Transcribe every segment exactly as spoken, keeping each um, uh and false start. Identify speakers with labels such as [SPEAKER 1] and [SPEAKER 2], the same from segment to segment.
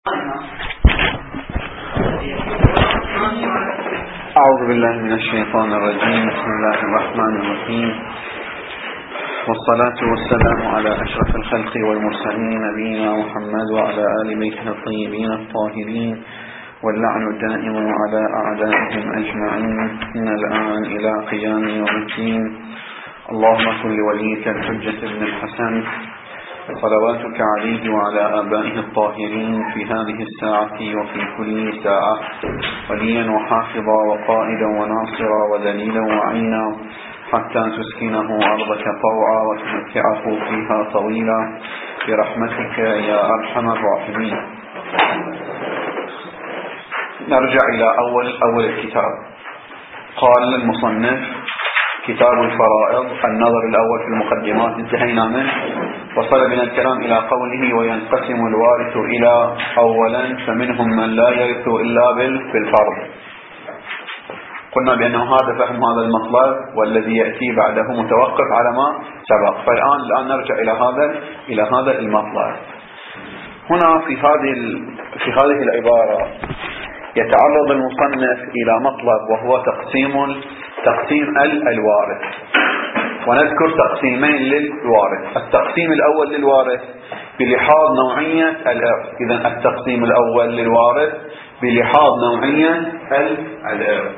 [SPEAKER 1] أعوذ بالله من الشيطان الرجيم. بسم الله الرحمن الرحيم، والصلاة والسلام على أشرف الخلق والمرسلين نبينا محمد وعلى آل بيته الطيبين الطاهرين، واللعن الدائم على أعدائهم أجمعين من الآن إلى قيام يوم الدين. اللهم كن لوليك الحجة بن الحسن صلواتك عليه وعلى آبائه الطاهرين في هذه الساعة وفي كل ساعة وليا وحافظا وقائدا وناصرا ودليلا وعينا، حتى تسكنه أرضك طوعا وتمتعه فيها طويلا برحمتك يا أرحم الراحمين. نرجع إلى أول أول الكتاب. قال المصنف: كتاب الفرائض. النظر الأول في المقدمات انتهينا منه، وصل من الكلام إلى قوله: وينقسم الوارث إلى أولا فمنهم من لا يرث إلا بالفرض. قلنا بأنه هذا فهم هذا المطلب، والذي يأتي بعده متوقف على ما سبق. فالآن الآن نرجع إلى هذا إلى هذا المطلب. هنا في هذه في هذه العبارة يتعرض المصنف إلى مطلب، وهو تقسيم تقسيم الوارث. ونذكر تقسيمين للوارث. التقسيم الأول للوارث بلحاظ نوعية الإرث. إذن التقسيم الأول للوارث بلحاظ نوعية الإرث.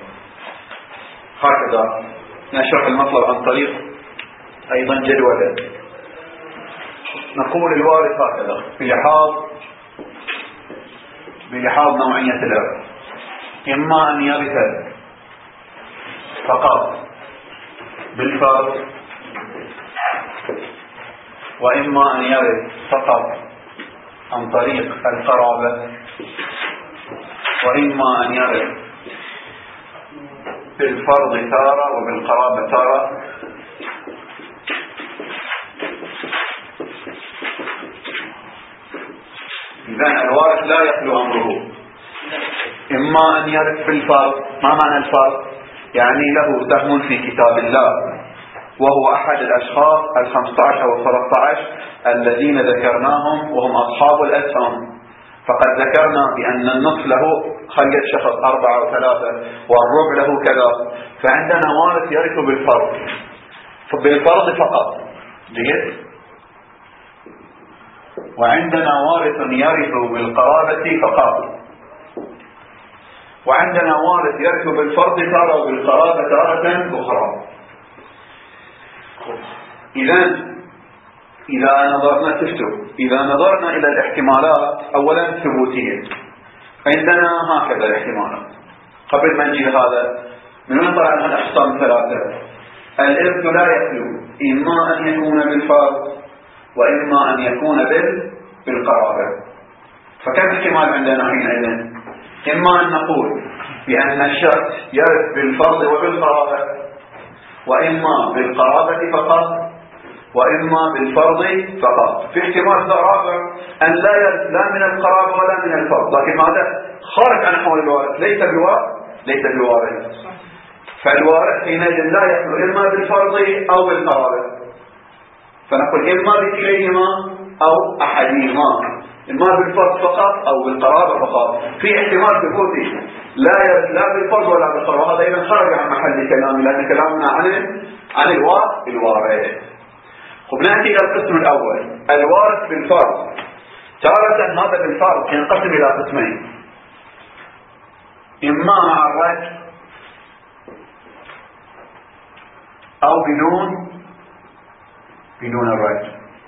[SPEAKER 1] هكذا نشرح المطلب عن طريق أيضا جدولة. نقول الوارث هكذا بلحاظ بلحاظ نوعية الإرث: إما أن يرث فقط بالفرض، وإما أن يرث فقط عن طريق القرابة، وإما أن يرث بالفرض تارة وبالقرابة تارة. إذن الوارث لا يخلو أمره: إما أن يرث بالفرض. ما معنى الفرض؟ يعني له سهم في كتاب الله، وهو أحد الأشخاص الخمسة عشر والثلاثة عشر الذين ذكرناهم وهم أصحاب الأسهم. فقد ذكرنا بأن النصف له خلية شخص أربعة وثلاثة، والربع له كذا. فعندنا وارث يرث بالفرض بالفرض فقط، جيد. وعندنا وارث يرث بالقرابة فقط، وعندنا وارث يرث بالفرض تارة وبالقرابة تارة أخرى. إذن إذا نظرنا تفتو إذا نظرنا إلى الاحتمالات، أولا ثبوتية. عندنا هكذا الاحتمالات. قبل ما نجي هذا من نظر عنها الأحصام ثلاثة. الإرث لا يخلو: إما أن يكون بالفرض، وإما أن يكون بالقرابة. فكم احتمال عندنا حينئذ؟ إما أن نقول بأن الشخص يرث بالفرض وبالقرابة، وإما بالقرابة فقط، وإما بالفرض فقط. في احتمال رابع أن لا يرث لا من القرابة ولا من الفرض، لكن هذا خارج عن أحوال الوارث، ليس بوارث ليس بوارث. فالوارث حينئذ لا يخلو إما بالفرض أو بالقرابة. فنقول إما بكليهما أو أحدهما، إما بالفرض فقط أو بالقرابة فقط. في احتمال ثبوتي لا يرث لا بالفرض ولا بالقرابة. هذا إذن خرج عن محل كلامي، لأن كلامنا عن عن الوارث. وبنأتي إلى القسم الأول: الوارث بالفرض. تارة هذا بالفرض ينقسم إلى قسمين: إما مع الرث أو بدون بدون الرث.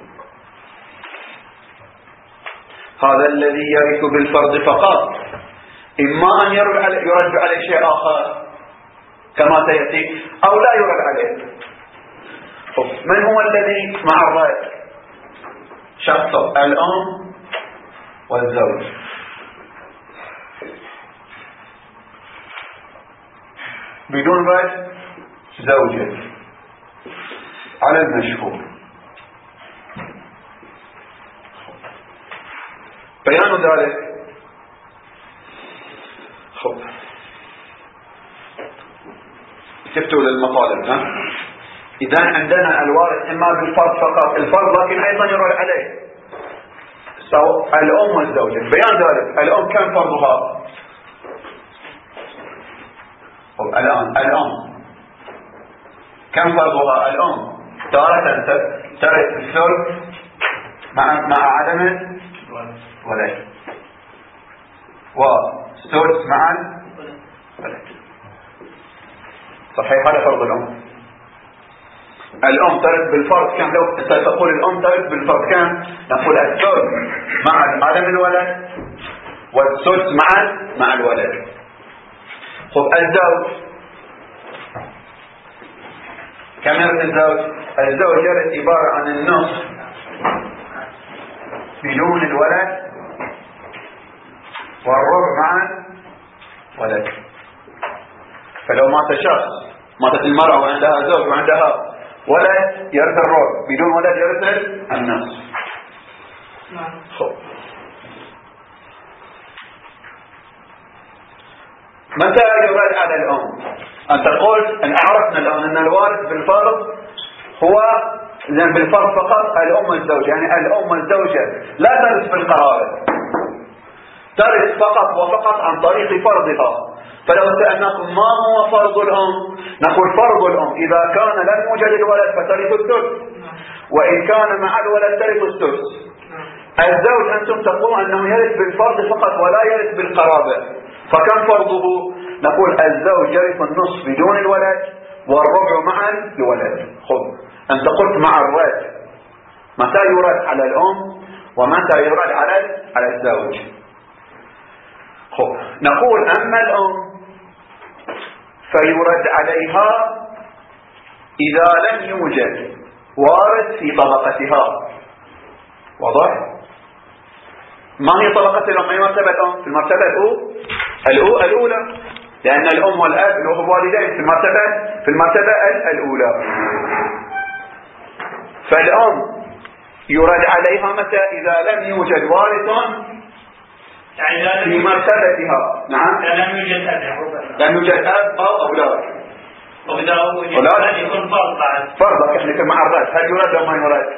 [SPEAKER 1] هذا الذي يرث بالفرض فقط إما أن يرد عليه, يرد عليه شيء آخر كما سيأتي، أو لا يرد عليه. من هو الذي مع الرث؟ شخص: الأم والزوج. بدون رث زوجة على المشهور. بيان ذلك. خب كفتوا للمطالب. ها إذا عندنا الوارث إما بالفرض فقط، الفرض لكن أيضا يرد عليه. الأم والزوجة. بيان ذلك الأم كم فرضها؟ الآن الأم كم فرضها؟ الأم تارة ترث الثلث مع مع عدم الولد، والسدس مع الولد. صحيح؟ هذا فرض الأم. الأم ترث بالفرض كم؟ لو تقول الأم ترث بالفرض كم؟ نقول الثلث مع عدم الولد والسدس مع مع الولد. خب الزوج كم يرث الزوج؟ الزوج يرث عبارة عن النصف بدون الولد والربع مع ولد. فلو مات شخص، ماتت المرأة وعندها زوج وعندها ولد، يرث الربع، بدون ولد يرث النصف. خب متى يراد على الأم؟ أنت قلت أن عرفنا الآن أن الوارث بالفرض هو لأن بالفرض فقط الأم والزوجة، يعني الأم والزوجة لا ترث بالقرابة، ترث فقط وفقط عن طريق فرضها. فلو سألناكم ما هو فرض الأم؟ نقول فرض الأم إذا كان لم يوجد الولد فترث الثلث، وإن كان مع الولد ترث السدس. الزوج أنتم تقولون أنه يرث بالفرض فقط ولا يرث بالقرابة، فكم فرضه؟ نقول الزوج يرث النصف بدون الولد والربع مع الولد. خذ أنت قلت مع الرد، متى يرد على الأم ومتى يرد على على الزوج؟ خذ نقول أما الأم فيرد عليها إذا لم يوجد وارث في طبقتها. واضح؟ ما هي طبقة الأم؟ أي مرتبة الأم؟ في المرتبة الأولى الأولى لأن الأم والأب له والدين في المرتبة في المرتبة الأولى. فالأم يرد عليها متى؟ إذا لم يوجد وارث في مرتبتها. نعم،
[SPEAKER 2] لم يوجد أب
[SPEAKER 1] لم يوجد أب أو أولاد.
[SPEAKER 2] وإذا وجد يكون فرض بعد
[SPEAKER 1] فرض يعني مع الرد. هل يرد أو ما يرد؟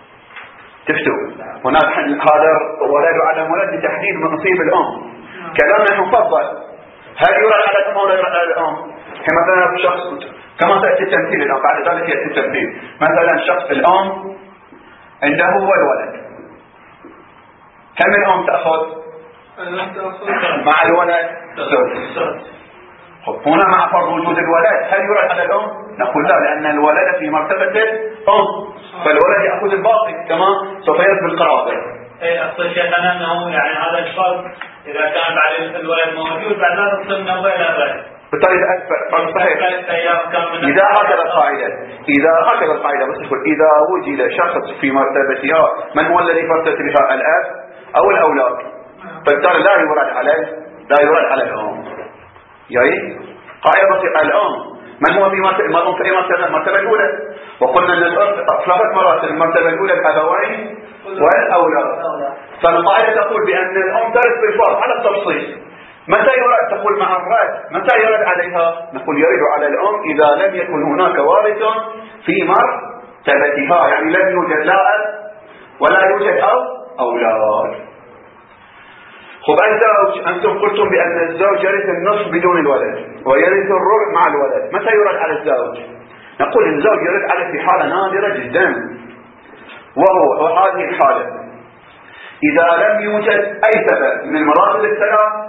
[SPEAKER 1] تفتوا هناك هذا ولد على ولد لتحديد نصيب الأم. كلامنا مفضل هل يرد على الأم أو لا يرد على الأم؟ مثلا شخص كما تأتي التمثيل الآن، بعد ذلك يأتي التمثيل. مثلا شخص الأم عنده هو الولد، كم الأم تأخذ؟ مع الولد ثلث. هنا مع فرض وجود الولد هل يرد على الأم؟ نقول لا، لأن الولد في مرتبة الأم، فالولد يأخذ الباقي كما سوف يرد بالقرابة.
[SPEAKER 2] اي أقصد شيخنا أنه يعني هذا الفرض إذا كان بعد الولد موجود بعد ذلك تصل نوبة إلى الولد.
[SPEAKER 1] بالتالي صحيح. إذا هكذا القاعدة إذا هكذا القاعدة بس يقول إذا وجد شخص في مرتبتها، من هو الذي مرتبط بها؟ الأب أو الأولاد. فبالتالي لا يرد على لا يرد على الأم. يعني قاعدة بسيطة. الأم من هو في مرتبة في مرتبة المرتبة الأولى، وقلنا أن ثلاث مراتب. المرتبة الأولى الأبوين والأولاد. فالقاعدة تقول بأن الأم ترث بالفرض على التفصيل. متى يرد؟ تقول مع الرد. متى يرد عليها؟ نقول يرد على الأم إذا لم يكن هناك وارث في مرتبتها، يعني لم يوجد لا أب ولا يوجد أو أولاد. خب الزوج أنتم قلتم بأن الزوج يرث النصف بدون الولد ويرث الربع مع الولد. متى يرد على الزوج؟ نقول الزوج يرد عليه في حالة نادرة جدا، وهو وهذه الحالة إذا لم يوجد أي سبب من المراتب الثلاث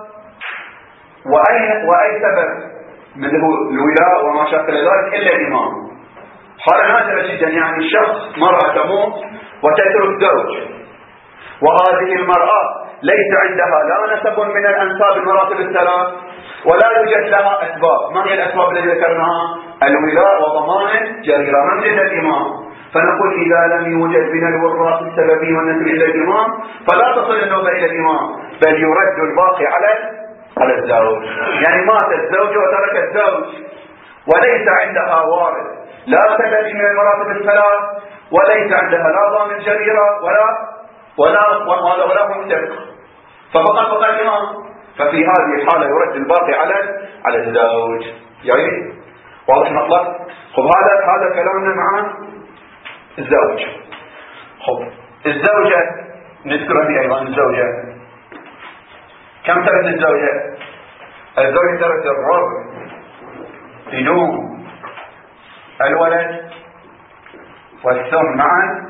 [SPEAKER 1] وأي, وأي سبب من الولاء وما شاكل ذلك إلا الإمام. حالة نادرة جدا، يعني الشخص مرأة تموت وتترك زوج، وهذه المرأة ليس عندها لا نسب من الأنساب المراتب الثلاث ولا يوجد لها أسباب. ما هي الأسباب التي ذكرناها؟ الولاء وضمان جريرة من إلا الإمام. فنقول إذا لم يوجد من الوراث السببي والنسب إلا الإمام فلا تصل النوبة إلى الإمام، بل يرد الباقي على على الزوج. يعني مات الزوج وترك الزوج وليس عندها وارث لا سبب من المراتب الثلاث، وليس عندها لا ضامن جريرة ولا ولا ولا ولا ممتلك، ففقط فقط الإمام. ففي هذه الحالة يرد الباقي على على الزوج. يعني واضح المطلب؟ خب هذا هذا كلامنا مع الزوج. خب الزوجة نذكر هذه أيضا الزوجة. كم ترث الزوجة؟ الزوجة ترث الربع بدون الولد والثمن معا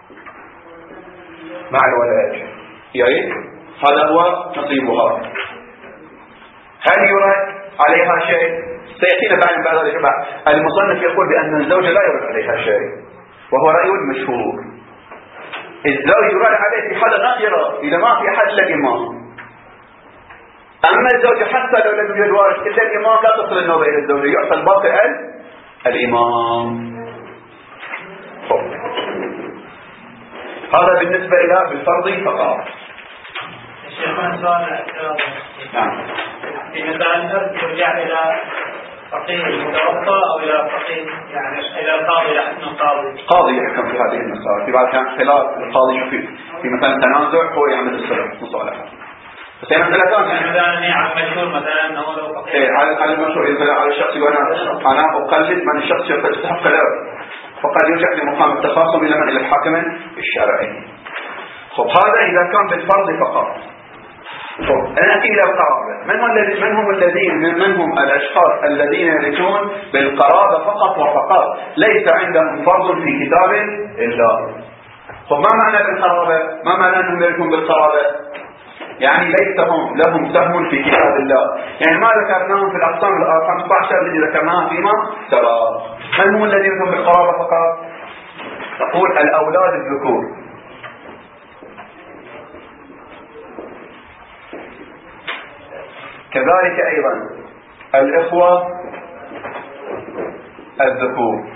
[SPEAKER 1] مع الولد. يعني هذا هو نصيبها. هل يرد عليها شيء؟ سيأتينا بعد بعد ذلك. المصنف يقول بأن الزوجة لا يرد عليها شيء، وهو رأي مشهور. الزوج يرد عليه في حالة نادرة إذا ما في أحد إلا الإمام. أما الزوجة حتى لو لم يوجد وارث إلا الإمام لا تصل النوبة إلى الزوجة، يعطى الباقي الإمام. هذا بالنسبة إلى بالفرض فقط.
[SPEAKER 2] الشيخ سؤال
[SPEAKER 1] نعم.
[SPEAKER 2] في مثلا الأرض يرجع إلى فقيه المتوفى أو إلى فقيه يعني إلى القاضي يحكم القاضي.
[SPEAKER 1] قاضي يحكم في هذه المسائل. في بعض كان خلاف القاضي شو في في مثلا تنازع هو يعمل الصلح مصالحة. بس هي مسألة ثانية.
[SPEAKER 2] مثلا هي على المشهور مثلا أنه لو فقيه.
[SPEAKER 1] إيه على على المشهور إذا على الشخص يقول أنا أنا أقلد من الشخص يستحق الأرض، فقد يرجع لمقام التخاصم إلى من إلى الحاكم الشرعي. خب هذا إذا كان بالفرض فقط. نأتي إلى القرابة. من هم الذين من هم الذين من هم الأشخاص الذين يرثون بالقرابة فقط وفقط، ليس عندهم فرض في كتاب الله. خب ما معنى بالقرابة؟ ما معنى أنهم يرثون بالقرابة؟ يعني ليس هم لهم سهم في كتاب الله. يعني ما ذكرناهم في الأقسام الخمسة عشر الذي ذكرناها فيما سبق. من هم الذين يرثون بالقرابة فقط؟ تقول الأولاد الذكور. كذلك أيضا الإخوة الذكور.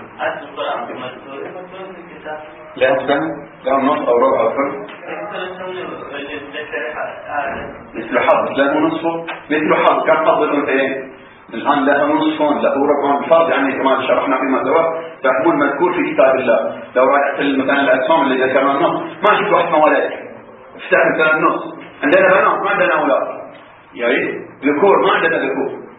[SPEAKER 1] لهم سهم؟ لهم نصف أو ربع أو ثلث؟ مثل حظ. له نصفه مثل حظ. كم حظ الأنثيين؟ الآن له نصفون له ربعون بفرض يعني كما شرحنا فيما سبق فهو المذكور في كتاب الله. لو رأيت مثلا الأسماء اللي ذكرنا النص ما شفت واحد ولد افتح مثلا النص. عندنا بنات ما عندنا أولاد، يعني ذكور ما عندنا ذكور.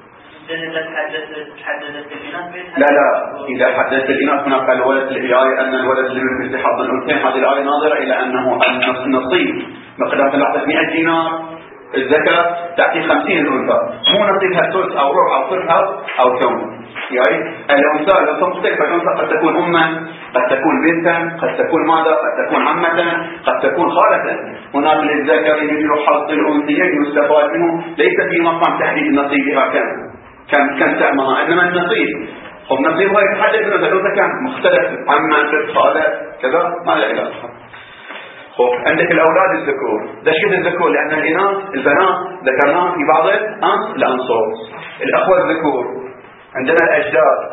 [SPEAKER 1] لا لا إذا حدثت الإناث هناك الولد الآية أن الولد لمن في حظ الأنثيين. هذه الآية ناظرة إلى أنه النصيب مقدار ثلاثمائة دينار الزكاة تعطي خمسين الأنثى، مو نصيبها ثلث أو ربع أو ثلث أو ثمن. يعني الأنثى لو تختلف الأنثى قد تكون أما، قد تكون بنتا، قد تكون ماذا، قد تكون عمة، قد تكون خالة. هناك للذكر مثل حظ الأنثيين يستفاد منه، ليس في مقام تحديد نصيبها كم كم كم سهمها، إنما النصيب. خب نصيبها يتحدد من الأنثى كم مختلف عمة بنت خالة كذا ما له علاقة. خب عندك الأولاد الذكور. ده شو الذكور؟ لأن الإناث البنات ذكرناها في بعض الأنص الأنصوص. الأخوة الذكور عندنا الأجداد،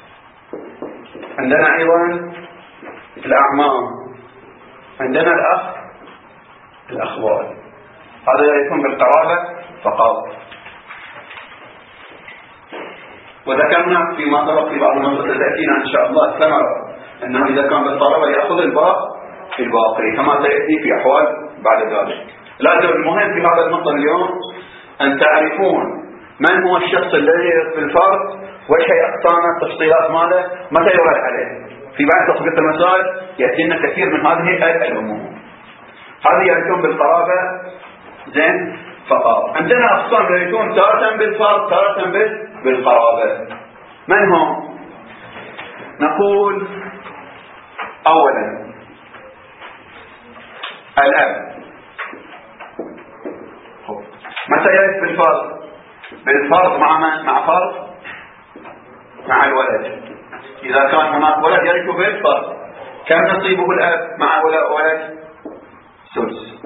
[SPEAKER 1] عندنا أيضا الأعمام، عندنا الأخ الأخوال. هذا يكون بالقرابة فقط. وذكرنا فيما سبق في بعض النصوص تأتينا إن شاء الله الثمرة أنه إذا كان بالقرابة يأخذ الباقي الباقي كما سيأتي في أحوال بعد ذلك. لكن المهم في هذا المطلب اليوم أن تعرفون من هو الشخص الذي يرث بالفرض، وش هي أقسام التفصيلات ماله، متى يرد عليه. في بعض تطبيق المسائل يأتينا كثير من هذه الأمور. هذه يرثون بالقرابة زين فقط. عندنا أقسام يرثون تارة بالفرض تارة بالقرابة. من هم؟ نقول أولا الأب. متى يرث بالفرض؟ بالفرض مع من؟ مع فرض مع الولد. إذا كان هناك ولد يرث بالفرض. كم نصيبه الأب مع ولد؟ سدس.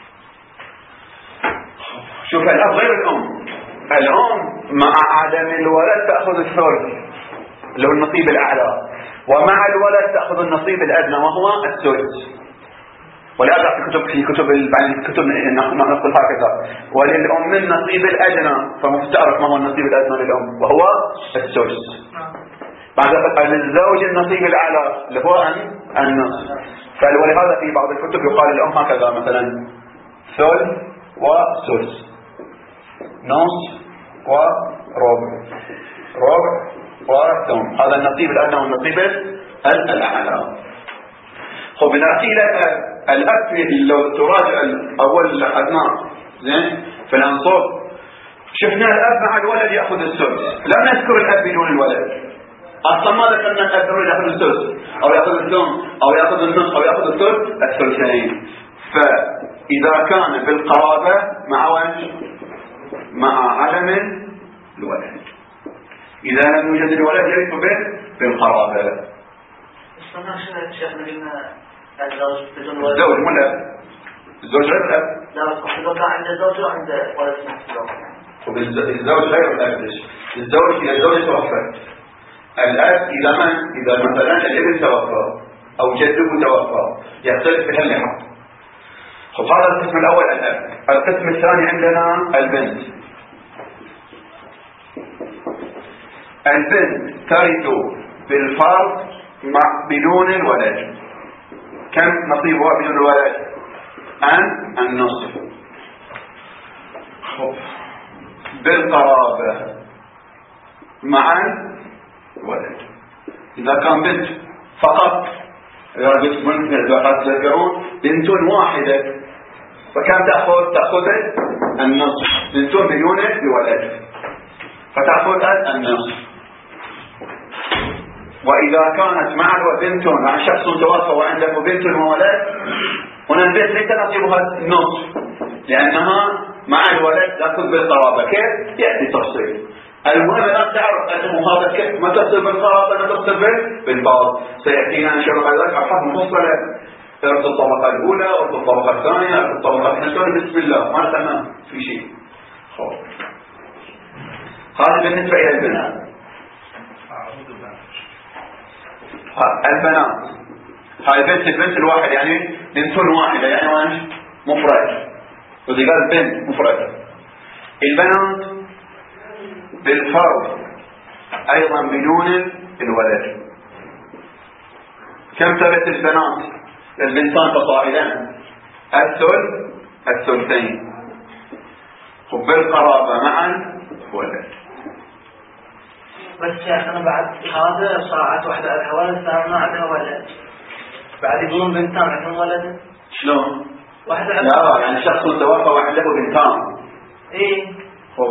[SPEAKER 1] شوف الأب غير الأم. الأم مع عدم الولد تأخذ الثلث اللي هو النصيب الأعلى، ومع الولد تأخذ النصيب الأدنى وهو السدس. ولهذا في كتب في كتب الكتب نقول هكذا: وللأم النصيب الأدنى. فمفترض ما هو النصيب الأدنى للأم وهو السدس. بعد للزوج النصيب الأعلى اللي هو النصف. فلهذا في بعض الكتب يقال الأم هكذا مثلا: ثلث وسدس، نصف وربع، ربع وثمن. هذا النصيب الأدنى والنصيب الأعلى. خب نأتي إلى الأب لو تراجع الأول اللي أخذناه زين في الأنصاب شفنا الأب مع الولد يأخذ السدس، لم نذكر الأب بدون الولد. أصلا ما ذكرنا الأب يأخذ السدس أو يأخذ الثمن أو يأخذ النصف أو يأخذ الثلث الثلثين. فإذا كان بالقرابة مع وجه مع عدم الولد، إذا لم يوجد الولد يرث به بالقرابة.
[SPEAKER 3] الصناعة شنو شيخنا قلنا الزوج بدون ولد؟
[SPEAKER 1] الزوج مو الأب، الزوج غير الأب.
[SPEAKER 3] لا بس إذا كان عنده زوج وعنده ولد نفس الزوج.
[SPEAKER 1] الزوج غير الأب. الزوج إذا الزوج توفى، الأب إذا من إذا مثلا الابن توفى أو جده توفى يختلف في هاللحظة. خب هذا القسم الأول الأب. القسم الثاني عندنا البنت. البنت ترث بالفرض مع بدون الولد. كم نصيبها بدون الولد؟ أن النصف. خب بالقرابة مع الولد. إذا كان بنت فقط إذا بنت من تذكرون بنت واحدة فكم تأخذ؟ تأخذ النصف. بنت بدون الولد فتأخذ النصف. وإذا كانت مع بنت مع شخص توفى وعنده بنت وولد، هنا البنت ليس نصيبها النصف لأنها مع الولد تأخذ بالقرابة. كيف؟ يأتي تفصيل. المهم لا تعرف أنه هذا كيف ما تصل بالقرابة ما تصل بالبعض. سيأتينا إن شاء الله بعد ذلك أبحاث مفصلة ارث الطبقة الأولى ارث الطبقة الثانية ارث الطبقة الثانية. بسم الله ما تمام في شيء. هذا بالنسبة إلى البنات. البنات هاي بنت البنت الواحد يعني بنت واحدة يعني وانش مفرد. وإذا قال بنت مفرد. البنات بالفرض أيضا بدون الولد. كم ترث البنات؟ البنتان فصاعدا الثلث الثلثين. وبالقرابة معا ولد.
[SPEAKER 3] بس شيخنا بعد هذا صاعت واحدة على ولد صار ما عندها ولد بعد يقولون بنتان عندهم ولد.
[SPEAKER 1] شلون؟
[SPEAKER 3] واحدة على
[SPEAKER 1] لا يعني شخص توفى وعنده بنتان.
[SPEAKER 3] ايه
[SPEAKER 1] خب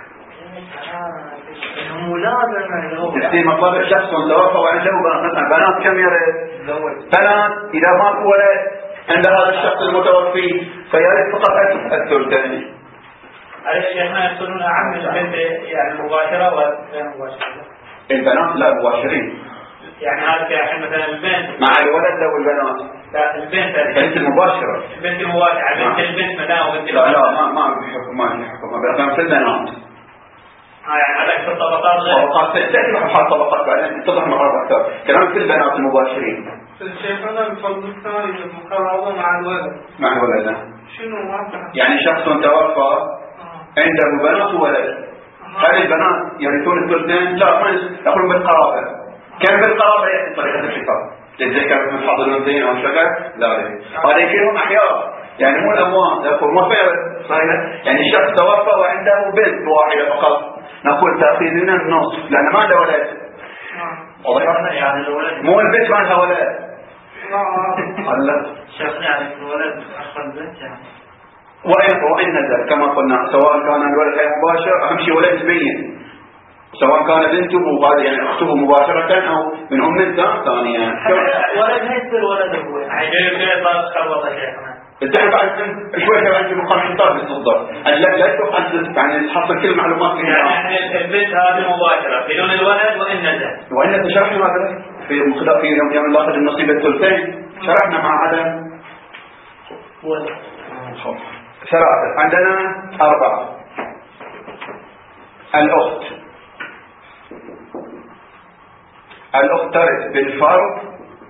[SPEAKER 3] هم ولاد
[SPEAKER 1] تفسير مطلب شخص توفى وعنده بنات. بنات كم يرث؟ بنات إذا ماكو ولد عند هذا الشخص المتوفي فيرث فقط الثلثين.
[SPEAKER 2] على شيخنا يقولون عم البنت يعني مباشرة وغير مباشرة.
[SPEAKER 1] البنات لا مباشرين.
[SPEAKER 2] يعني هذا يعني مثلا البنت
[SPEAKER 1] مع الولد لو البنات.
[SPEAKER 2] لا البنت
[SPEAKER 1] البنت المباشرة.
[SPEAKER 2] البنت المباشرة. بنت البنت مثلا وبنت
[SPEAKER 1] لا لا ما ما في حكم ما في حكم. بأقام في البنات.
[SPEAKER 2] ها يعني على أكثر طبقات غير.
[SPEAKER 1] طبقات تأتي بحال طبقات بعدين تتضح مرات أكثر. كلام في البنات المباشرين.
[SPEAKER 4] الشيخنا الفرض الثاني المقربة مع الولد.
[SPEAKER 1] مع الولد.
[SPEAKER 4] شنو واضح؟
[SPEAKER 1] يعني شخص توفى عنده بنات وولد. هل البنات يرثون الثلثين؟ لا ما يقولون بالقرابة. كان بالقرابة يأتي طريقة الحساب. زي كانت من حاضر المنزين أو شغل لا لا. هذا يكونهم أحياء يعني مو الأموات. يقول ما فعلا صحيح. يعني شخص توفى وعنده بنت واحدة فقط نقول تأخذ لنا النصف لأن ما عنده ولد.
[SPEAKER 3] واضح يعني الولد
[SPEAKER 1] مو البنت ما عندها ولد.
[SPEAKER 3] لا شيخنا يعني الولد أخذ البنت يعني.
[SPEAKER 1] وإن وإن نزل كما قلنا سواء كان الولد غير مباشر أهم شيء ولد مبين سواء كان بنته وهذا يعني أخته مباشرة أو من أم ثانية.
[SPEAKER 3] ولد هيصير ولد هو.
[SPEAKER 2] عجيب كيف خلوة شيخنا.
[SPEAKER 1] الدحين بعد شوي شوي عندي مقام حساب بالصدر. لا لا تروح أنت يعني تحصل كل المعلومات فيها.
[SPEAKER 2] يعني البنت هذه مباشرة بدون الولد وإن نزل.
[SPEAKER 1] وإن شرحنا هذا في مخدع في يوم يوم ناخذ النصيب الثلثين شرحنا مع عدم
[SPEAKER 3] ولد.
[SPEAKER 1] ثلاثة. عندنا أربعة. الأخت. الأخت ترث بالفرض.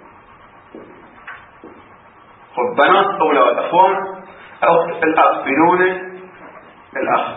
[SPEAKER 1] خذ بنات أولاد أخوان. أخت الأخ بدون الأخ.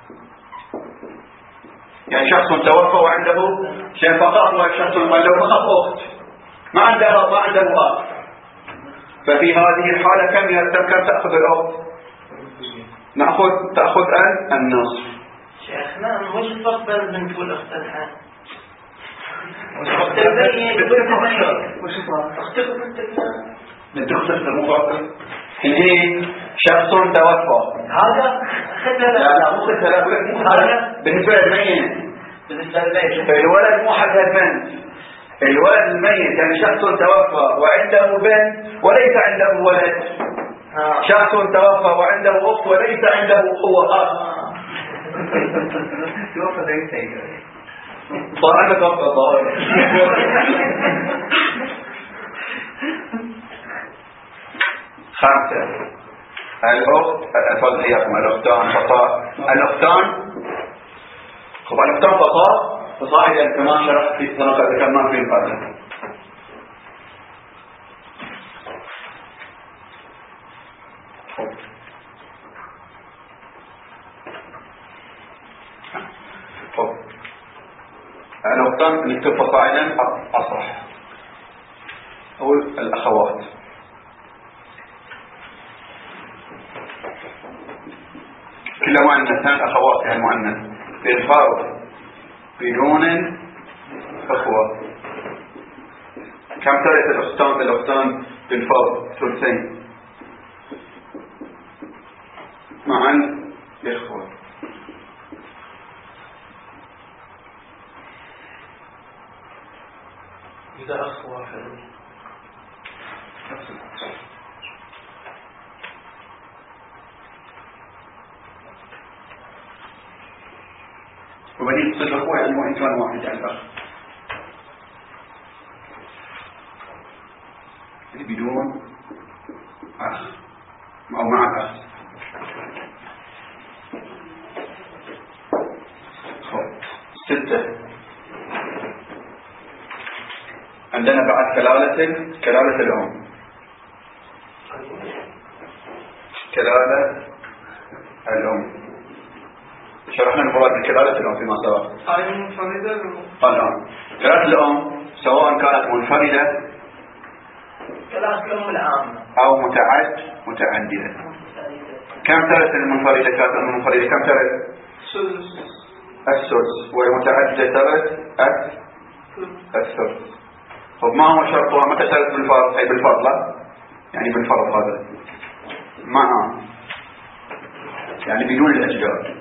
[SPEAKER 1] يعني شخص توفى وعنده شيء فقط وشخص عنده فقط أخت ما عنده ما عنده أخ. ففي هذه الحالة كم كم تأخذ الأخت؟ نأخذ تأخذ أن النصف.
[SPEAKER 3] شيخنا وش الفرق بين البنت والأخت الحين؟
[SPEAKER 1] وش الفرق؟
[SPEAKER 3] وش الفرق؟ أختك وبنتك
[SPEAKER 1] بدك تختصر مو فاصل. هنا شخص توفى.
[SPEAKER 3] هذا ختلف.
[SPEAKER 1] لا لا مو ختلف، مو ختلف بالنسبة للميت.
[SPEAKER 3] بالنسبة للميت
[SPEAKER 1] الولد مو حق البنت. الولد الميت يعني شخص توفى وعنده بنت وليس عنده ولد.
[SPEAKER 3] آه.
[SPEAKER 1] شخص توفى وعنده أخت وليس عنده أخوة. آه.
[SPEAKER 3] توفى ليس
[SPEAKER 1] صار أنا توفى ظاهر. خمسة الأخت أفضل إياكم الأختان فصاع الأختان خب الأختان فصاع فصاعدا كما شرح في سنة ذكرنا في القادم. خب الأختان نكتب فصاعدا أصح أو الأخوات. كل مؤنثان أخواتها المؤنث بالفرض بدون أخوة. كم ترث الأختان بالأختان بالفرض؟ ثلثين مع الإخوة.
[SPEAKER 3] إذا أخ واحد
[SPEAKER 1] وبعدين تصير أخوة يعني وإن كان واحد يعني الأخ يعني بدون أخ أو مع الأخ. ستة عندنا بعد كلالة كلالة الأم. كلالة الأم شرحنا المراد بكلالة الأم فيما سبق.
[SPEAKER 4] هاي منفردة
[SPEAKER 1] الآن كلالة الأم سواء كانت منفردة
[SPEAKER 3] كلالة الأم العامة
[SPEAKER 1] أو متعد متعددة. كم ترث المنفردة؟ كانت المنفردة كم ترث؟ السدس. والمتعددة ترث الثلث. طب ما هو شرطها؟ متى ترث بالفرض؟ أي بالفرض لا يعني بالفرض هذا مع يعني بدون الأجداد.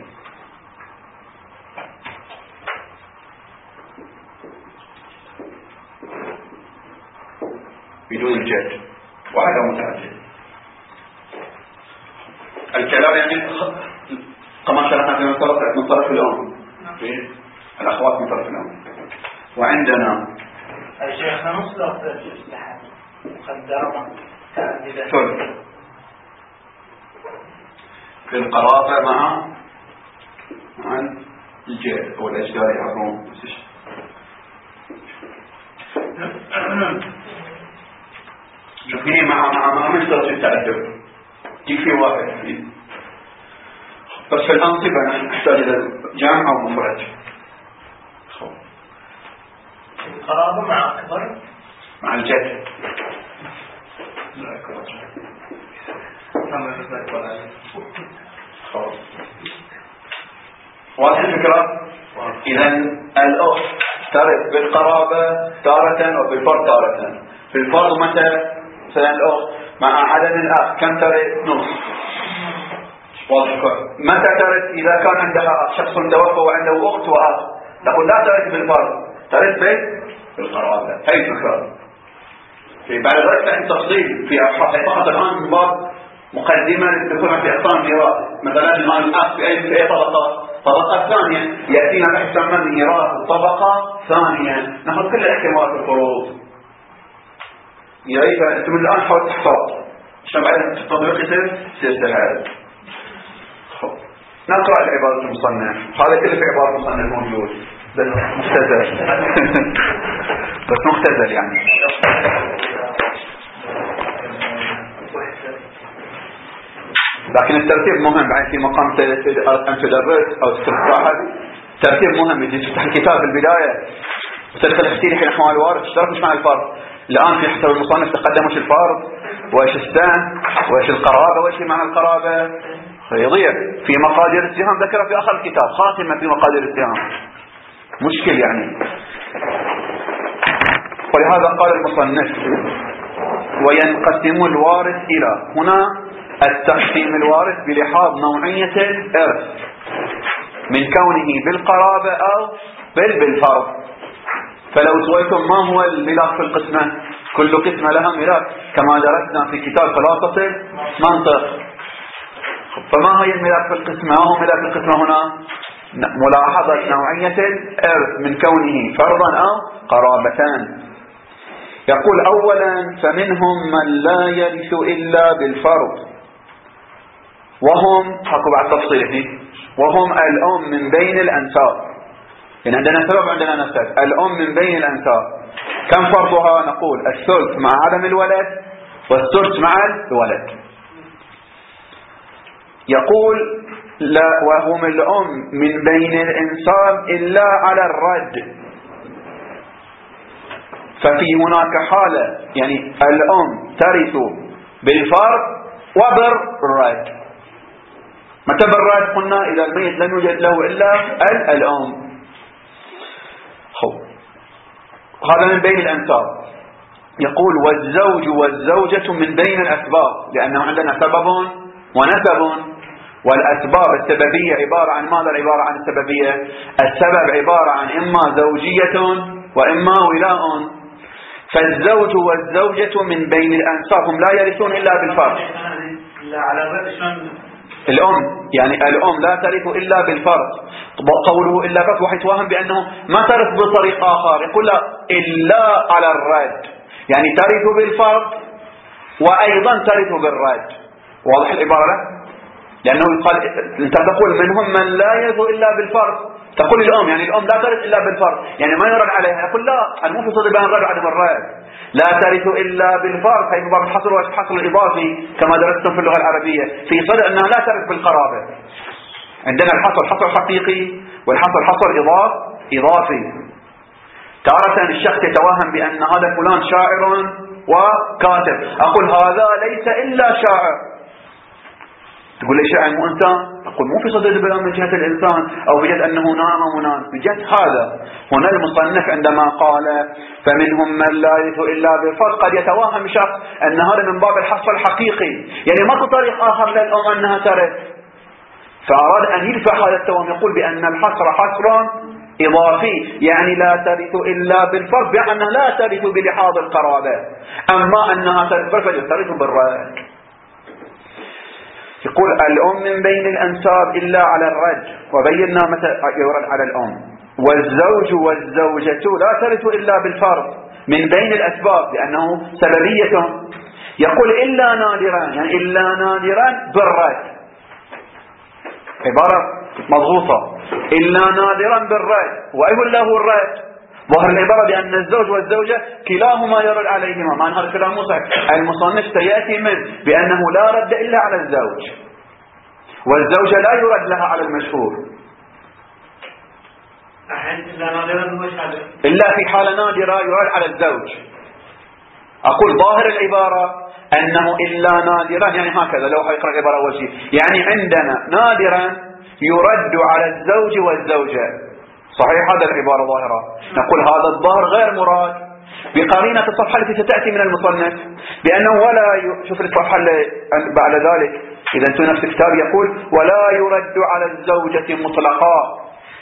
[SPEAKER 1] بدون الجد واحد أو متعدد. الكلام يعني كما شرحنا في من طرف الأم الأخوات من طرف الأم. وعندنا
[SPEAKER 3] الشيخ نص له لحد مقدرة متعددة
[SPEAKER 1] ثلث بالقرابة مع مع الجد أو الأجداد يعرفون. يبني مع مع مع مش درجة التعدد يكفي واحد بس في الأنصبة نحتاج إلى جمع أو مفرد.
[SPEAKER 3] القرابة مع أكبر
[SPEAKER 1] مع الجد واضح الفكرة؟ إذا الأخت ترث بالقرابة تارة أو بالفرد تارة. في الفرد متى مثلا الأخت مع عدم الأخ كم ترث؟ نص. واضح. متى ترث؟ إذا كان عندها شخص توفى وعنده أخت وأخ نقول لا ترث بالفرد ترث بالقرابة. هي الفكرة. في بعد ذلك تحت تفصيل في فقط الآن من باب مقدمة للدخول في أقسام الميراث. مثلا المال الأخ في أي في أي طبقة؟ طبقة ثانية يأتينا ما يسمى الميراث الطبقة ثانية. ناخذ كل الاحتمالات الفروض. يعني أنتم الآن حاول تحفظ عشان بعد التطبيق يصير يصير سهل. نقرأ العبارة المصنف. هذا كله في عبارة المصنف موجود بس مختزل بس مختزل يعني. لكن الترتيب مهم بعد في مقام أن تدرس أو تستفاد. ترتيب مهم. يجي تفتح الكتاب في البداية وتدخل احتيلي حين أحوال الوارث تعرف مش معنى الفرض. الآن في حسب المصنف تقدم وش الفرض وإيش السهم وإيش القرابة وإيش معنى القرابة. يضيع في مقادير السهام ذكر في آخر الكتاب خاتمة في مقادير السهام مشكل يعني. ولهذا قال المصنف وينقسم الوارث إلى، هنا التقسيم الوارث بلحاظ نوعية الإرث من كونه بالقرابة أو بل بالفرض. فلو سويتم ما هو الميراث في القسمة، كل قسمة لها ميراث كما درسنا في كتاب خلاصة المنطق. فما هي الميراث في القسمة؟ ما هو ميراث في القسمة هنا؟ ملاحظة نوعية الإرث من كونه فرضا أو قرابتان. يقول أولا فمنهم من لا يرث إلا بالفرض، وهم حكوا بعد تفصيله، وهم الأم من بين الأنساب. يعني عندنا سبب عندنا نسب، الأم من بين الأنساب. كم فرضها؟ نقول الثلث مع عدم الولد والثلث مع الولد. يقول لا وهم الأم من بين الأنساب إلا على الرد. ففي هناك حالة يعني الأم ترث بالفرض وبالرد. متى بالرد؟ قلنا إذا الميت لم يوجد له إلا الأم. هذا من بين الأنساب. يقول والزوج والزوجة من بين الأسباب، لأنه عندنا سبب ونسب، والأسباب السببية عبارة عن ماذا؟ عبارة عن السببية، السبب عبارة عن إما زوجية وإما ولاء. فالزوج والزوجة من بين الأنساب هم لا يرثون إلا بالفرض. الأم يعني الأم لا ترث إلا بالفرض. قوله إلا بس واحد يتوهم بأنه ما ترث بطريق آخر، يقول لا إلا على الرد، يعني ترث بالفرض وأيضا ترث بالرد. واضح العبارة له؟ لأنه يقال أنت تقول منهم من لا يرث إلا بالفرض، تقول الأم يعني الأم لا ترث إلا بالفرض، يعني ما يرد عليها. يقول لا، أنا مو في صدر بين الرد وعدم الرد، لا ترث إلا بالفرض. هي باب الحصر والحصر الإضافي كما درستم في اللغة العربية، في صدر أنها لا ترث بالقرابة. عندنا الحصر حصر حقيقي والحصر حصر إضاف إضافي. تارة الشخص يتوهم بأن هذا فلان شاعر وكاتب، أقول هذا ليس إلا شاعر. تقول لي شاعر مو إنسان؟ أقول مو في صدد البيان من جهة الإنسان أو بجهة أنه نام ونام، بجهة هذا. هنا المصنف عندما قال فمنهم من لا يرث إلا بالفرض، قد يتوهم شخص أن هذا من باب الحصر الحقيقي، يعني ماكو طريق آخر للأم أنها ترث، فأراد أن يدفع هذا التوهم، يقول بأن الحصر حصر إضافي، يعني لا ترث إلا بالفرض، بأنها لا ترث بلحاظ القرابة، أما أنها ترث بالفرض ترث بالرد. يقول الأم من بين الأنساب إلا على الرد، وبينا متى يرد على الأم. والزوج والزوجة لا ترث إلا بالفرض من بين الأسباب لأنه سببية. يقول إلا نادرا، يعني إلا نادرا بالرد، عبارة مضغوطة، إلا نادرا بالرد. وأيه له الرد؟ ظهر العبارة بأن الزوج والزوجة كلاهما يرد عليهما، مع أن هذا الكلام مو صحيح. المصنف سيأتي من بأنه لا رد إلا على الزوج، والزوجة لا يرد لها على المشهور إلا في حالة نادرة يرد على الزوج. أقول ظاهر العبارة أنه إلا نادرا، يعني هكذا لو هيقرأ العبارة أول شيء، يعني عندنا نادرا يرد على الزوج والزوجة. صحيح هذا العبارة ظاهرة، نقول هذا الظاهر غير مراد بقرينة الصفحة التي ستأتي من المصنف، بأنه ولا ي... شوف الصفحة بعد ذلك إذا أنتم نفس الكتاب يقول ولا يرد على الزوجة مطلقا،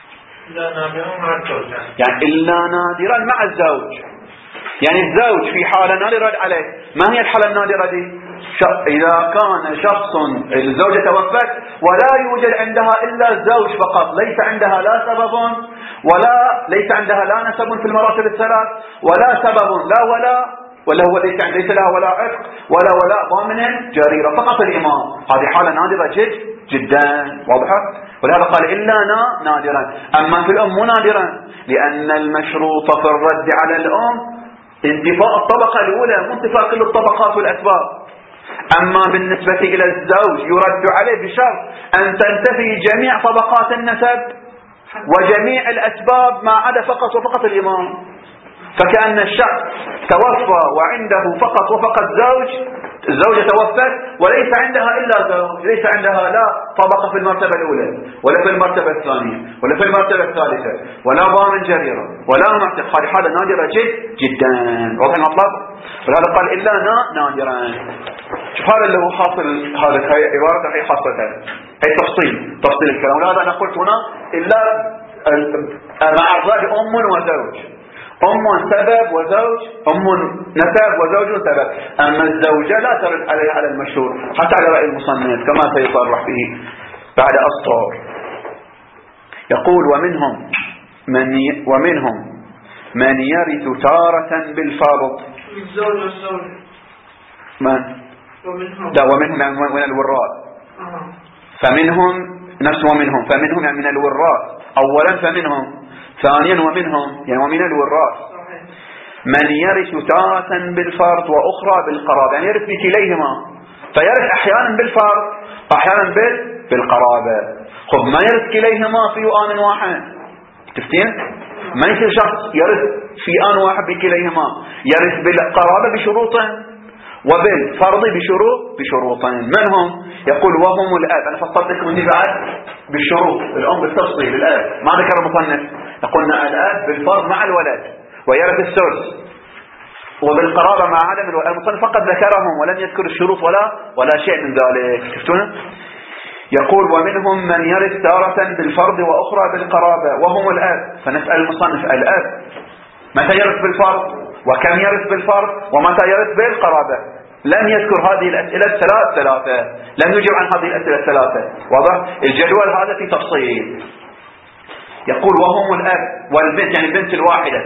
[SPEAKER 1] يعني إلا نادرا مع الزوج، يعني الزوج في حالة نادرة يرد عليه. ما هي الحالة النادرة دي؟ إذا كان شخص الزوجة توفت ولا يوجد عندها إلا الزوج فقط، ليس عندها لا سبب ولا ليس عندها لا نسب في المراتب الثلاث، ولا سبب لا ولا ولا هو ليس ليس لها ولا عتق ولا ولا ضامن جريرة، فقط الإمام. هذه حالة نادرة جد جدا، واضحة؟ ولهذا قال إلا نا نادرا. أما في الأم مو نادرا، لأن المشروط في الرد على الأم انتفاء الطبقة الأولى، مو انتفاء كل الطبقات والأسباب. أما بالنسبة إلى الزوج يرد عليه بشرط أن تنتفي جميع طبقات النسب وجميع الأسباب ما عدا فقط وفقط الإمام. فكأن الشخص توفى وعنده فقط وفقط زوج الزوجة توفت وليس عندها إلا زوج، ليس عندها لا طبقة في المرتبة الأولى ولا في المرتبة الثانية ولا في المرتبة الثالثة ولا ضامن جريرة ولا معتق. هذه حالة نادرة جد جدا. واضح المطلب؟ ولهذا قال إلا نادرا. شوف هذا اللي هو حاصل، هذا عبارة هي حاصلتها، هي تفصيل تفصيل الكلام. ولهذا أنا قلت هنا إلا مع الرأي أم وزوج، أم سبب وزوج، أم نسب وزوج سبب. أما الزوجة لا ترد عليها على المشهور حتى على رأي المصنف كما سيصرح به بعد أسطر. يقول ومنهم من ي... ومنهم من يرث تارة بالفرض.
[SPEAKER 4] الزوج والزوج
[SPEAKER 1] من؟
[SPEAKER 4] ومنهم
[SPEAKER 1] لا ومنهم يعني من الوراث.
[SPEAKER 4] آه.
[SPEAKER 1] فمنهم نفس ومنهم، فمنهم يعني من الوراث أولا، فمنهم ثانيا ومنهم يعني ومن الوراث. من يرث تارة بالفرض وأخرى بالقرابة، يعني يرث بكليهما، فيرث أحيانا بالفرض أحيانا بال... بالقرابة. خب ما يرث كليهما في آن واحد، تفتين؟ ما يصير شخص يرث في آن واحد بكليهما، يرث بالقرابة بشروطه وبالفرض بشروط بشروطين. من هم؟ يقول وهم الآب. أنا فصلت لكم هنا بعد بالشروط، الأم بالتفصيل، الآب ما ذكر المصنف. يقولنا الآب بالفرض مع الولد ويرث الثلث، وبالقرابة مع عدم الولد. المصنف فقط ذكرهم ولم يذكر الشروط ولا ولا شيء من ذلك. شفتون؟ يقول ومنهم من يرث تارة بالفرض وأخرى بالقرابة وهم الآب. فنسأل المصنف الآب متى يرث بالفرض وكم يرث بالفرض ومتى يرث بالقرابة؟ لم يذكر هذه الأسئلة الثلاث ثلاثة، لم يجب عن هذه الأسئلة الثلاثة. واضح؟ الجدول هذا في تفصيل. يقول وهم الأب والبنت يعني البنت الواحدة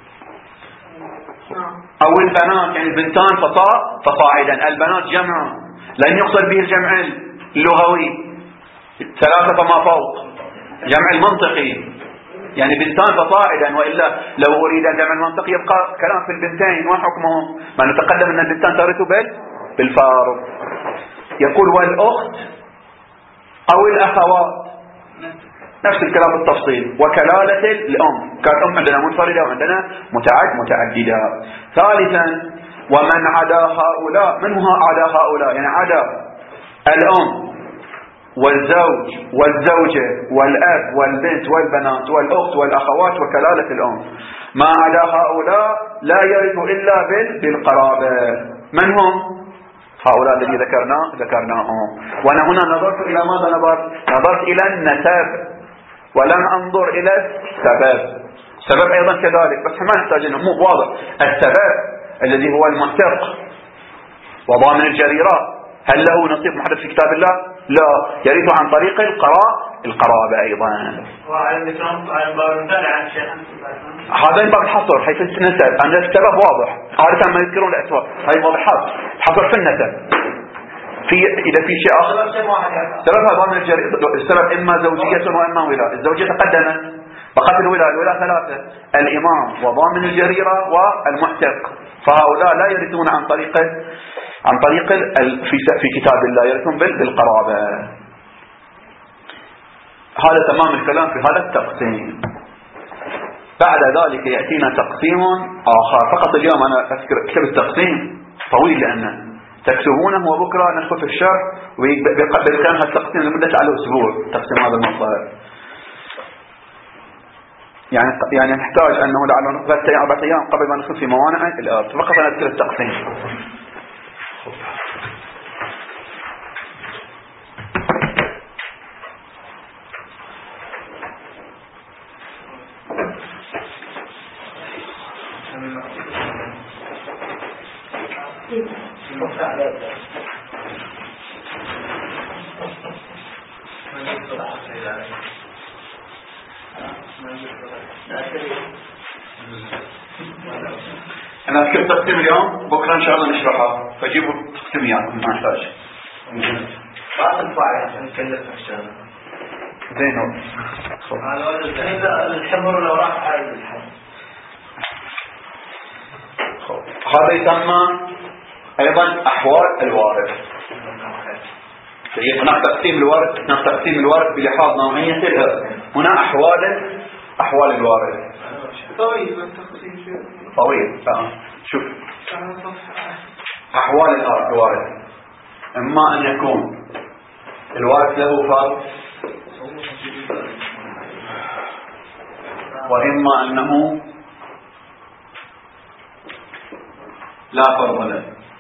[SPEAKER 1] أو البنات يعني البنتان فصاع فصاعدا. البنات جمع لن يقصد به الجمع اللغوي ثلاثة فما فوق، جمع المنطقي يعني بنتان فصاعدا، وإلا لو أريد الجمع المنطقي يبقى كلام في البنتين وحكمهم، ما نتقدم أن البنتان ترث بالفارض. يقول والأخت أو الأخوات نفس الكلام بالتفصيل. وكلالة الأم، كانت أم عندنا منفردة وعندنا متعد متعددة. ثالثا ومن عدا هؤلاء. من هو عدا هؤلاء؟ يعني عدا الأم والزوج والزوجة والأب والبنت والبنات والأخت والأخوات وكلالة الأم. ما عدا هؤلاء لا يرث إلا بالقرابة. من هم؟ هؤلاء الذي ذكرنا ذكرناهم. وأنا هنا نظرت إلى ماذا نظرت؟ نظرت إلى النسب ولم أنظر إلى السبب. السبب أيضا كذلك، بس ما نحتاج أنه مو واضح. السبب الذي هو المعتق وضامن الجريرة هل له نصيب محدد في كتاب الله؟ لا، يرث عن طريق القراء القرابة أيضا. هذا من باب الحصر حيث النسب. عند السبب واضح، عادة ما يذكرون الأسباب هاي واضحات. حصر في النسب. في إذا في شيء آخر سببها ضامن الجريرة. السبب إما زوجية وإما ولاء. الزوجية تقدمت، بقت الولاء. الولاء ثلاثة: الإمام وضامن الجريرة والمعتق. فهؤلاء لا يرثون عن طريق عن طريق في في كتاب الله، يرثون بالقرابة. هذا تمام الكلام في هذا التقسيم. بعد ذلك يأتينا تقسيم آخر. فقط اليوم أنا أذكر كتاب التقسيم طويل لأنه تكتبونه وبكرة ندخل في الشرح وبإمكان هالتقسيم لمدة على أسبوع تقسيم هذا المصدر. يعني يعني نحتاج أنه لعله ثلاثة أيام أربعة أيام قبل ما ندخل في موانع الأرض. فقط أنا أذكر التقسيم. أنا أذكر التقسيم اليوم، بكرة إن شاء الله نشرحها. فجيبوا تقسيميات ما نحتاج.
[SPEAKER 3] بعد الفاعل عشان نكلف الشغل.
[SPEAKER 1] زين هو.
[SPEAKER 3] هذا الحمر لو راح على الحمر.
[SPEAKER 1] هذا يسمى أيضا أحوال الوارث. هناك تقسيم الوارث، هناك تقسيم الوارث بلحاظ نوعية الإرث. هنا أحوال أحوال الوارث.
[SPEAKER 4] طويل التقسيم شوي.
[SPEAKER 1] طويل. شوف أحوال الوارث، إما أن يكون الوارث له فرض، وإما أنه لا فرض له.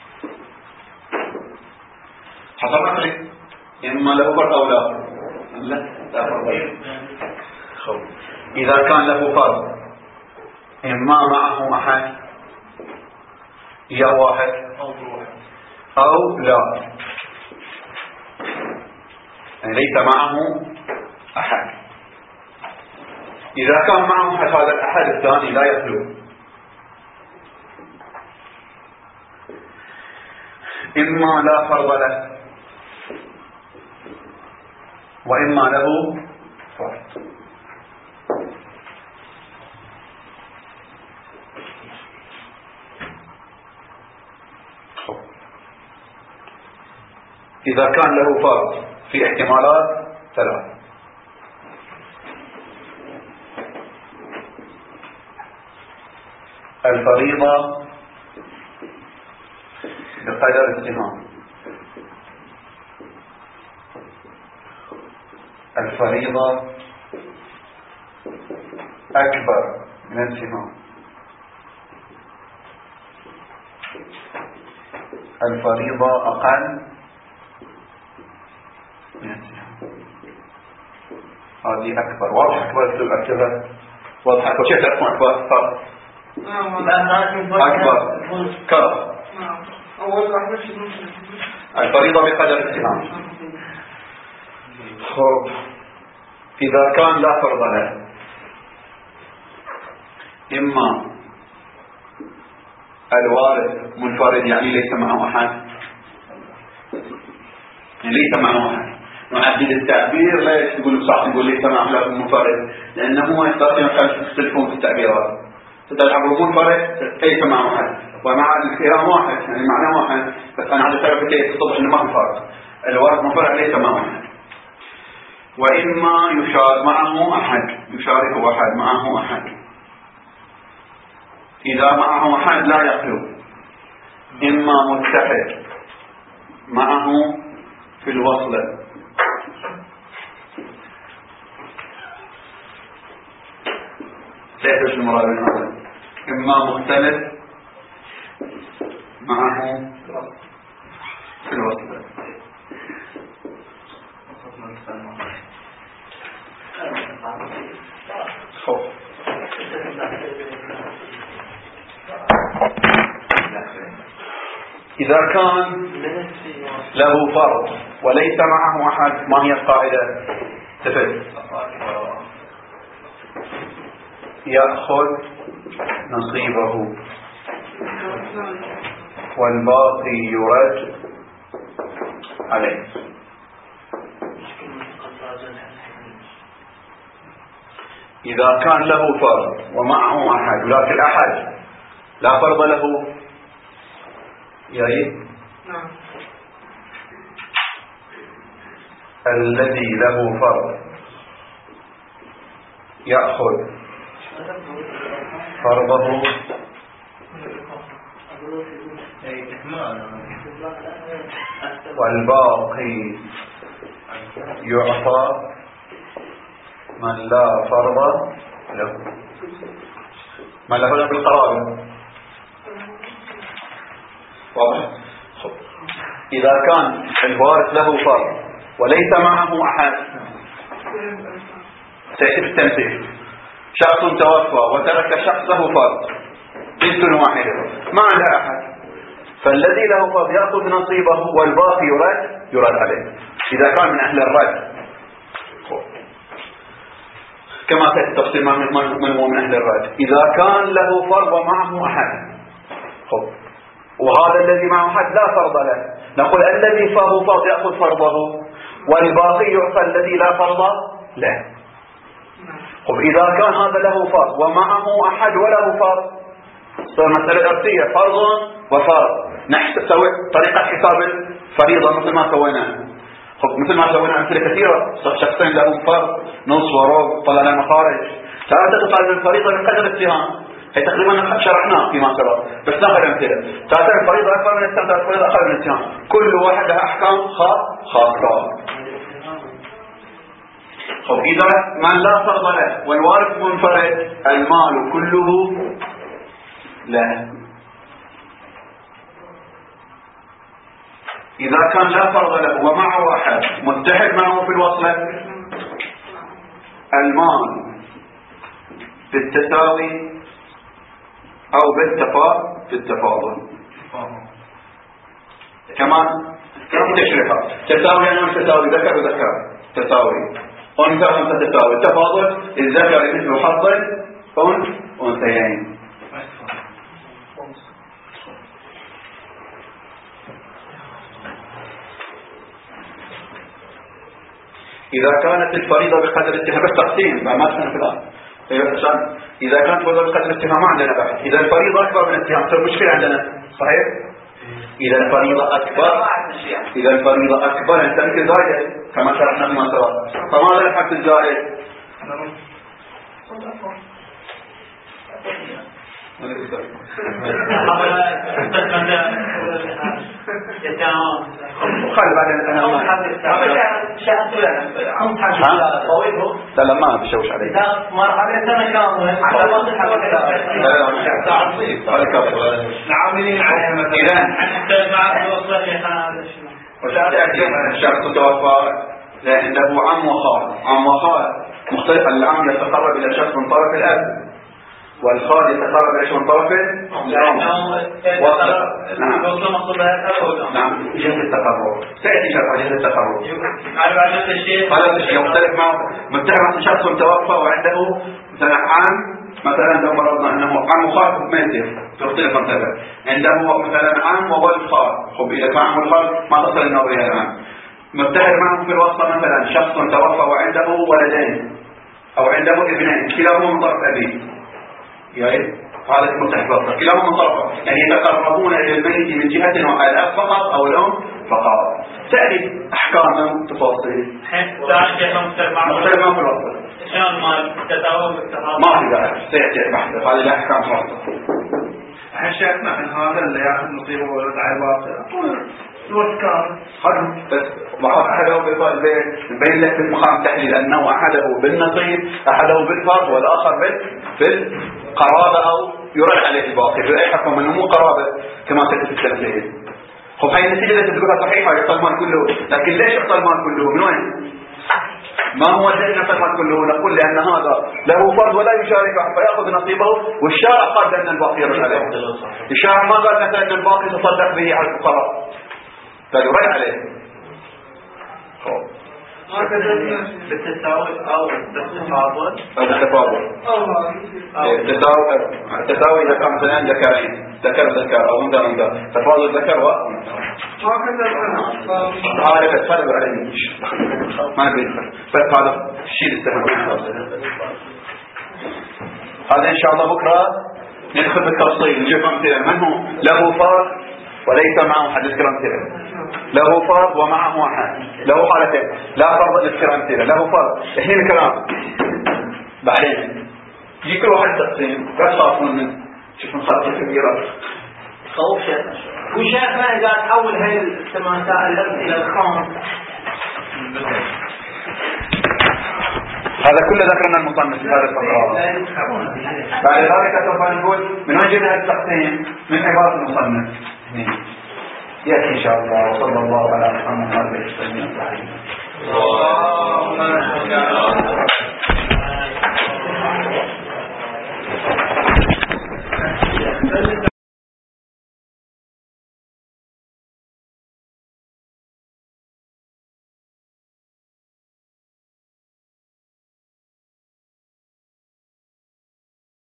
[SPEAKER 1] حصل عقلي إما له فرض أو لا لا لا فرض له. إذا كان له فرض إما معه أحد يا واحد أو لا، يعني ليس معه أحد. إذا كان معه أحد هذا الأحد الثاني لا يخلو، إما لا فرض له وإما له فرض. إذا كان له فرض في احتمالات ثلاث: الفريضة بقدر السهام، الفريضة أكبر من السهام، الفريضة أقل من السهام. هذه أكبر. واضح أكبر أكتب أكتبها واضح أكبر. كيف تعرفون أكبر؟ فرق أكبر كرة. الفريضة بقدر السهام. خب إذا كان لا فرض له، إما الوارث منفرد يعني ليس معه أحد، يعني ليس معه أحد. نعدد التعبير لا يقول صح يقول ليس معه لا منفرد، لأنه يستطيع أن يختلفون في التعبيرات. تتعبر منفرد ليس معه أحد، ومع الكلام واحد يعني معنى واحد، بس أنا عندي تعرف كيف تطبق إنه ما في فرق. الوارث منفرد ليس معه أحد. وإما يشارك معه أحد، يشارك أحد معه أحد. إذا معه أحد لا يخلو، إما متحد معه في الوصلة، ليس المراد من هذا، إما مختلف معه في الوصلة. خوف. إذا كان له فرض وليس معه أحد، ما هي القاعدة؟ تفد يأخذ نصيبه والباقي يرد عليه. إذا كان له فرض ومعه أحد ولكن الأحد لا فرض له يريد الذي له فرض يأخذ فرضه والباقي يعطى من لا فرض له. من لا فرض بالقرابة. واضح. إذا كان الوارث له فرض وليس معه أحد، سيأتي التمثيل. شخص توفى وترك شخص له فرض، بنت واحدة ما عندها أحد، فالذي له فرض يأخذ نصيبه والباقي يرد يرد عليه إذا كان من أهل الرد، كما تأتي التفصيل من هو من أهل الرد. إذا كان له فرض ومعه أحد، وهذا الذي معه أحد لا فرض له، نقول الذي فهو فرض يأخذ فرضه والباقي يعطى الذي لا فرض له. طب إذا كان هذا له فرض ومعه أحد وله فرض، صار مسألة أرثية، فرض وفرض. نسوي طريقة حساب الفريضة مثل ما سوينا، مثل ما سوينا أمثلة كثيرة. شخصين لهم فرض نص وربع، طلعنا مخارج، لا تقطع الفريضة بقدر السهام. هي تقريبا شرحناه فيما سبق بس ناخذ امثله. تعتبر الفريضه اكبر من الاتهام، تعتبر الفريضه اقل من الاتهام، كل واحد لها احكام خاصه. إذا من لا فرض له والوارث منفرد المال كله له. إذا كان لا فرض له ومع واحد متحد معه في الوصلة المال بالتساوي أو بالتفاضل. كمان تشريحات تساوي يعني تساوي ذكر وذكر تساوي، أنثى وأنثى تساوي، التفاضل الذكر مثل حظ أنثيين. إذا كانت الفريضة بقدر الاتهام بس تقسيم ما تكون كذا. إذا كانت الفريضة بقدر الاتهام ما عندنا بحث. إذا الفريضة أكبر من الاتهام تصير مشكلة عندنا، صحيح؟ إذا الفريضة أكبر إذا الفريضة أكبر أنت مثل زائد كما شرحنا فيما سبق، فماذا الحد الزائد؟ خلي بعدين انا لا لا ما بشوش عليه
[SPEAKER 3] مرحبا سنة كاملة على وقت
[SPEAKER 2] العاملين عليها مثلا حتى مع الوصلة هذا
[SPEAKER 1] الشخص توفى عنده عم وخال، عم وخال مختلف. العم يتقرب الى شخص من طرف الاب والخال يتقرب الى شخص من طرف الام. نعم نعم جهة التقرب تأتي شرح جهة التقرب. هذا الشيء يختلف معه متهم شخص توفى وعنده مثلا عام، مثلا لو فرضنا انه عم وخال ميت تختلف مثلا عنده مثلا عم وولد خال. خب اذا كان عم والخال ما تصل النظريه الان. متحد معه في الوصفه مثلا شخص توفى وعنده ولدين او عنده ابنين كلاهما من طرف ابيه، يعني هذا المتحد وصفه كلاهما من طرفه، يعني يتقربون الى الميت من جهه الاب فقط او الام فقط. تأتي احكام تفاصيل مختلف معه في الوصفه.
[SPEAKER 2] شلون ما تتعاون بالتفاضل؟
[SPEAKER 1] ما في داعي سيأتي بحث هذه الأحكام خاصة.
[SPEAKER 4] الحين شيخنا من هذا اللي ياخذ نصيبه ولد على باطل
[SPEAKER 1] الوسكان خذ بس وحط أحده بين لك في المقام التحليل أنه أحده بالنصيب أحده بالفرض والآخر بالقرابة أو يرد عليه الباقي بأي حكم أنه مو قرابة كما تكتب في التمثيل. خب هاي النتيجة اللي تقولها صحيحة يعطى المال كله، لكن ليش يعطى المال كله؟ من وين؟ ما هو الذي يعطى المال كله؟ نقول لأن هذا له فرض ولا يشارك فيأخذ نصيبه، والشارع قال أن الباقي يرد عليه. الشارع ما قال مثلا أن الباقي تصدق به على الفقراء فيرد عليه.
[SPEAKER 3] بالتساوي أو بالتفاضل
[SPEAKER 1] أو بالتفاضل التساوي التساوي إذا كان مثلا ذكرين ذكر ذكر أو أنثى أنثى تفاضل ذكر وأنثى هذا بتفرق عليه ما بيفرق بس هذا الشيء السهل. هذا إن شاء الله بكرة ندخل بالتفصيل نجيب أمثلة من هو له فرض وليس معه حد يذكر أمثلة، له فرض ومعه واحد، له حالتين لا فرض يذكر أمثلة، له فرض الحين الكلام بعدين يجي كل واحد تقسيم لا تخافون من شوفوا خطة كبيرة
[SPEAKER 3] خوف شيخنا. وشيخنا إذا تحول هاي السماسات إلى الخام
[SPEAKER 1] هذا كله ذكرنا المصنف في هذا الفقرة. بعد ذلك سوف نقول من وين جبنا التقسيم من عبارة المصنف يأتي إن شاء الله. وصلى الله على محمد وعلى آله وصحبه وسلم.